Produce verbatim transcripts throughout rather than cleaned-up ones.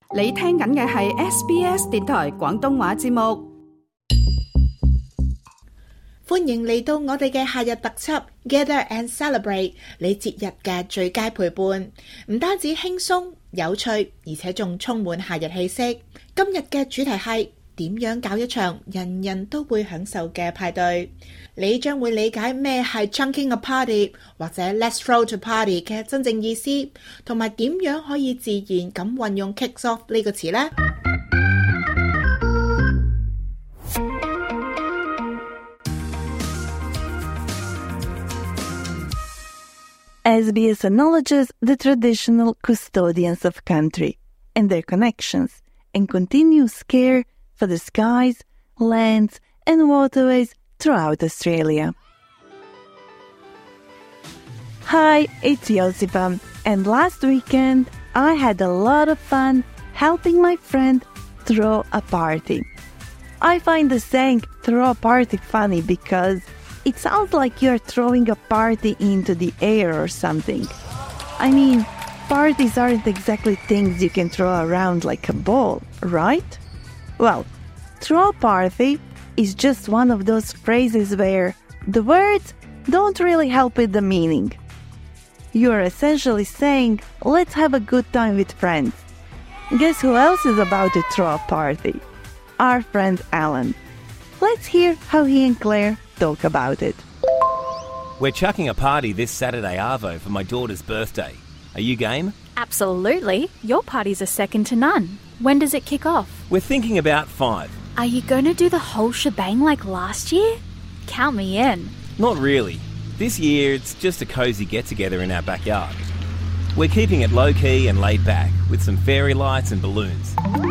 你聽緊嘅係 S B S 電台廣東話節目。 歡迎嚟到我哋嘅夏日特輯 Gather and Celebrate， 你節日嘅最佳陪伴。唔單止輕鬆有趣，而且仲充滿夏日氣息。今日嘅主題係點樣搞一場人人都會享受嘅派對。你將會理解咩係 chunking a party 或者 let's throw to party 嘅真正意思，同埋點樣可以自然咁運用 kicks off 呢個詞呢？ S B S acknowledges the traditional custodians of country and their connections and continuous care for the skies, lands and waterways throughout Australia. Hi, it's Josipa, and last weekend I had a lot of fun helping my friend throw a party. I find the saying throw a party funny because it sounds like you're throwing a party into the air or something. I mean, parties aren't exactly things you can throw around like a ball, right? Well, throw a party is just one of those phrases where the words don't really help with the meaning. You're essentially saying, let's have a good time with friends. Guess who else is about to throw a party? Our friend Alan. Let's hear how he and Claire talk about it. We're chucking a party this Saturday arvo for my daughter's birthday. Are you game? Absolutely. Your parties are second to none. When does it kick off? We're thinking about five. Are you going to do the whole shebang like last year? Count me in. Not really. This year it's just a cosy get-together in our backyard. We're keeping it low-key and laid back with some fairy lights and balloons.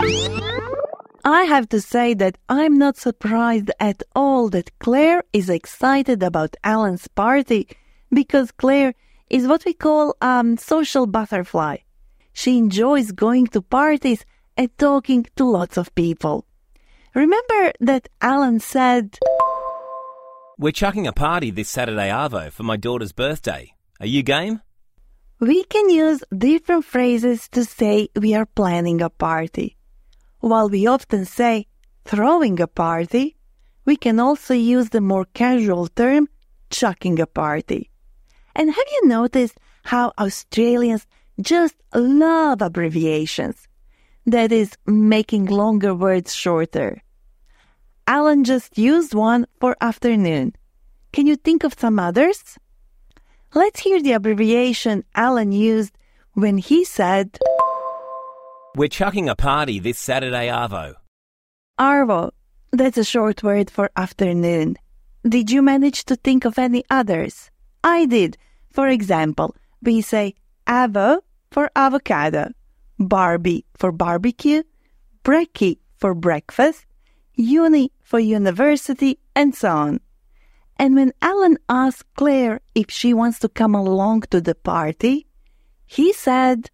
I have to say that I'm not surprised at all that Claire is excited about Alan's party because Claire is what we call a um, social butterfly. She enjoys going to parties and talking to lots of people. Remember that Alan said, We're chucking a party this Saturday arvo for my daughter's birthday. Are you game? We can use different phrases to say we are planning a party. While we often say throwing a party, we can also use the more casual term chucking a party. And have you noticed how Australians just love abbreviations? That is, making longer words shorter. Alan just used one for afternoon. Can you think of some others? Let's hear the abbreviation Alan used when he said, We're chucking a party this Saturday arvo. Arvo, that's a short word for afternoon. Did you manage to think of any others? I did. For example, we say avo for avocado, Barbie for barbecue, brekkie for breakfast, uni for university, and so on. And when Alan asked Claire if she wants to come along to the party, he said,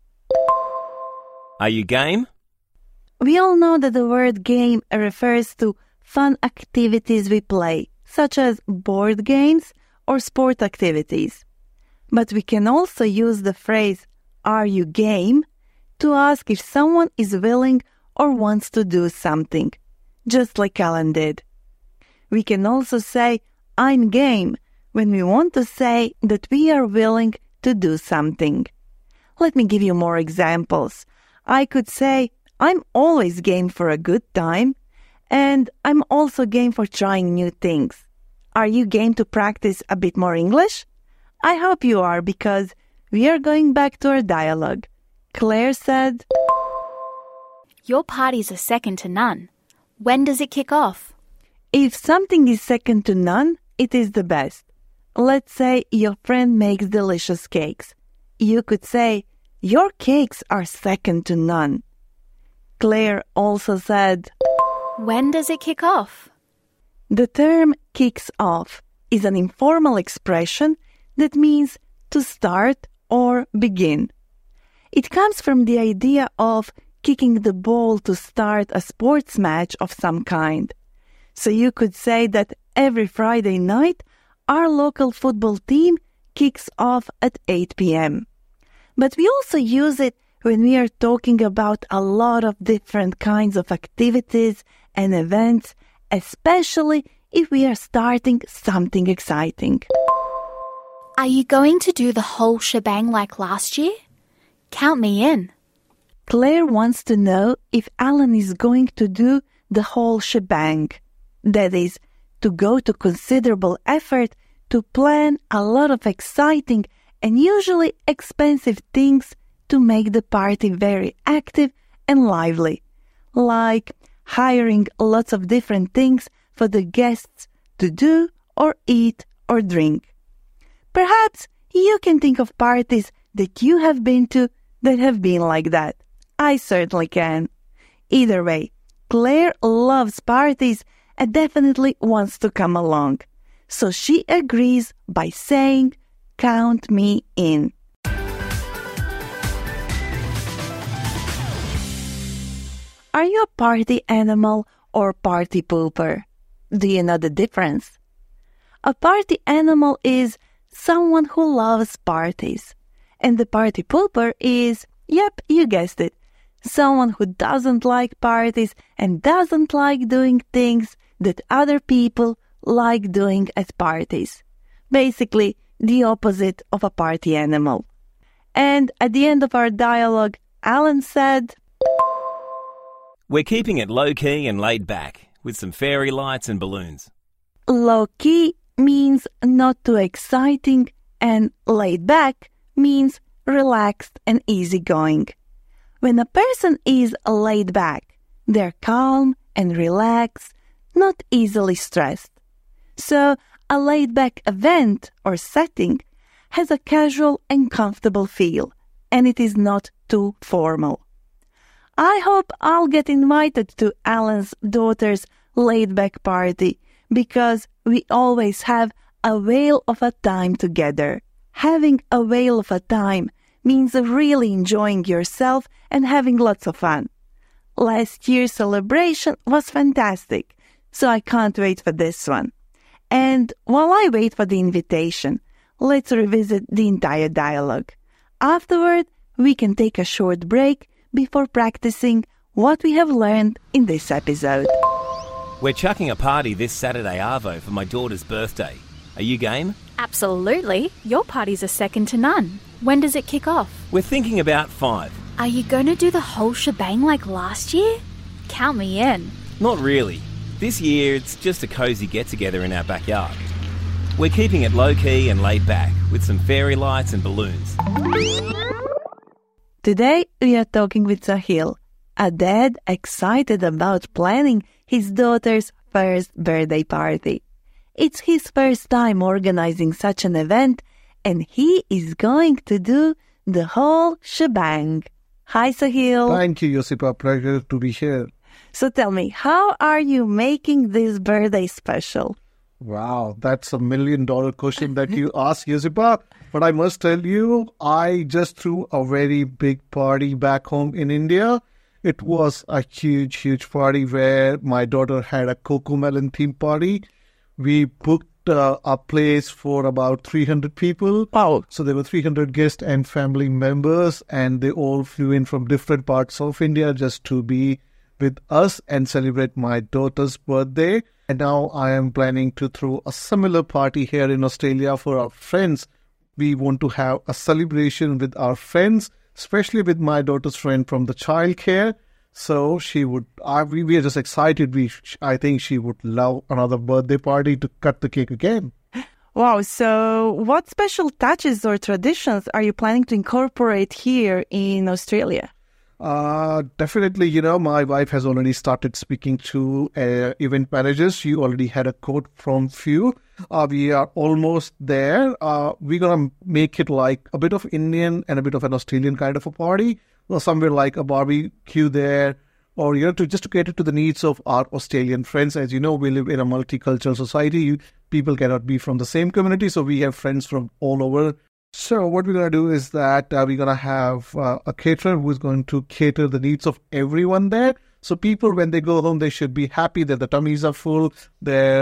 Are you game? We all know that the word game refers to fun activities we play, such as board games or sport activities. But we can also use the phrase, are you game, to ask if someone is willing or wants to do something, just like Alan did. We can also say, I'm game, when we want to say that we are willing to do something. Let me give you more examples. I could say, I'm always game for a good time, and I'm also game for trying new things. Are you game to practice a bit more English? I hope you are, because we are going back to our dialogue. Claire said, Your parties are second to none. When does it kick off? If something is second to none, it is the best. Let's say your friend makes delicious cakes. You could say, Your cakes are second to none. Claire also said, When does it kick off? The term kicks off is an informal expression that means to start or begin. It comes from the idea of kicking the ball to start a sports match of some kind. So you could say that every Friday night, our local football team kicks off at eight p.m. But we also use it when we are talking about a lot of different kinds of activities and events, especially if we are starting something exciting. Are you going to do the whole shebang like last year? Count me in. Claire wants to know if Alan is going to do the whole shebang. That is, to go to considerable effort to plan a lot of exciting and usually expensive things to make the party very active and lively, like hiring lots of different things for the guests to do or eat or drink. Perhaps you can think of parties that you have been to that have been like that. I certainly can. Either way, Claire loves parties and definitely wants to come along. So she agrees by saying, "Count me in." Are you a party animal or party pooper? Do you know the difference? A party animal is someone who loves parties. And the party pooper is, yep, you guessed it, someone who doesn't like parties and doesn't like doing things that other people like doing at parties. Basically, the opposite of a party animal. And at the end of our dialogue, Alan said, We're keeping it low-key and laid back, with some fairy lights and balloons. Low-key means not too exciting, and laid back means relaxed and easygoing. When a person is laid back, they're calm and relaxed, not easily stressed. So, a laid-back event or setting has a casual and comfortable feel, and it is not too formal. I hope I'll get invited to Alan's daughter's laid-back party, because we always have a whale of a time together. Having a whale of a time means really enjoying yourself and having lots of fun. Last year's celebration was fantastic, so I can't wait for this one. And while I wait for the invitation, let's revisit the entire dialogue. Afterward, we can take a short break before practicing what we have learned in this episode. We're chucking a party this Saturday Arvo for my daughter's birthday. Are you game? Absolutely. Your parties are second to none. When does it kick off? We're thinking about five. Are you going to do the whole shebang like last year? Count me in. Not really. This year it's just a cosy get-together in our backyard. We're keeping it low-key and laid back, with some fairy lights and balloons. Today we are talking with Sahil, a dad excited about planning his daughter's first birthday party. It's his first time organizing such an event, and he is going to do the whole shebang. Hi, Sahil. Thank you, Josipa. Pleasure to be here. So tell me, how are you making this birthday special? Wow, that's a million dollar question that you asked, Josipa. But I must tell you, I just threw a very big party back home in India. It was a huge, huge party where my daughter had a Cocomelon theme party. We booked uh, a place for about three hundred people. Wow. So there were three hundred guests and family members, and they all flew in from different parts of India just to be with us and celebrate my daughter's birthday. And now I am planning to throw a similar party here in Australia for our friends. We want to have a celebration with our friends, especially with my daughter's friend from the childcare. So she would, I, we, we are just excited. We, I think she would love another birthday party to cut the cake again. Wow, so what special touches or traditions are you planning to incorporate here in Australia? Uh, definitely, you know, my wife has already started speaking to uh, event managers. She already had a quote from few. Uh, we are almost there. Uh, we're going to make it like a bit of Indian and a bit of an Australian kind of a party. Or somewhere like a barbecue there, or, you know, to just to cater to the needs of our Australian friends. As you know, we live in a multicultural society. You, people cannot be from the same community, so we have friends from all over. So what we're going to do is that uh, we're going to have uh, a caterer who is going to cater the needs of everyone there. So people, when they go home, they should be happy that the tummies are full, their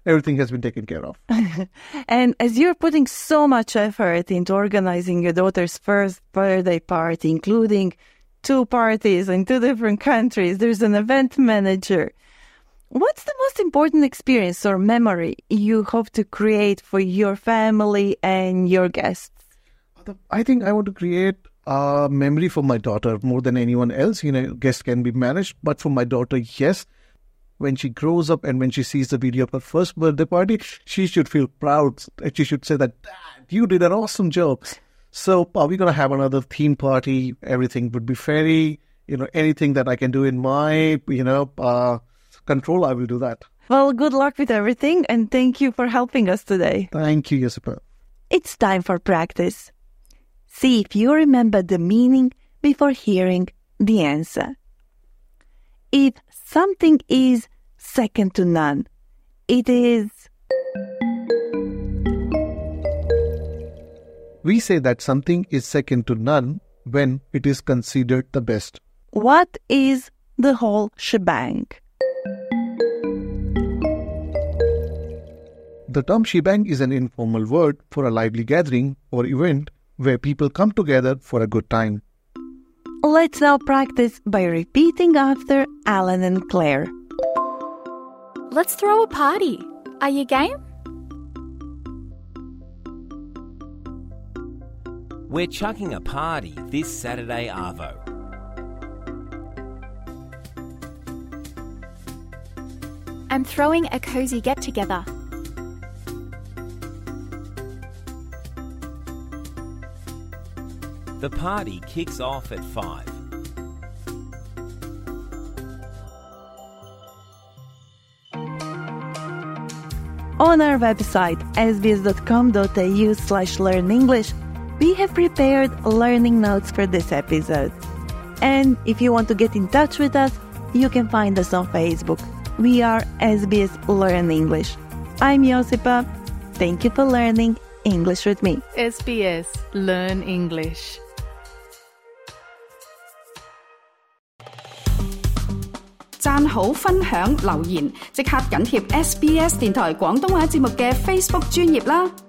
everything has been taken care of. And as you're putting so much effort into organizing your daughter's first birthday party, including two parties in two different countries, there's an event manager. What's the most important experience or memory you hope to create for your family and your guests? I think I want to create a memory for my daughter more than anyone else. You know, guests can be managed, but for my daughter, yes. When she grows up and when she sees the video of her first birthday party, she should feel proud. She should say that, Dad, you did an awesome job. So are we going to have another theme party? Everything would be fairy. You know, anything that I can do in my, you know, uh, control, I will do that. Well, good luck with everything, and thank you for helping us today. Thank you, Josipa. It's time for practice. See if you remember the meaning before hearing the answer. If something is second to none, it is... We say that something is second to none when it is considered the best. What is the whole shebang? The term shebang is an informal word for a lively gathering or event where people come together for a good time. Let's now practice by repeating after Alan and Claire. Let's throw a party. Are you game? We're chucking a party this Saturday arvo. I'm throwing a cozy get-together. The party kicks off at five. On our website, sbs.com.au slash learn English, we have prepared learning notes for this episode. And if you want to get in touch with us, you can find us on Facebook. We are S B S Learn English. I'm Josipa. Thank you for learning English with me. S B S Learn English. 讚好、分享、留言，即刻緊貼 S B S 電台廣東話節目嘅 Facebook 專頁啦！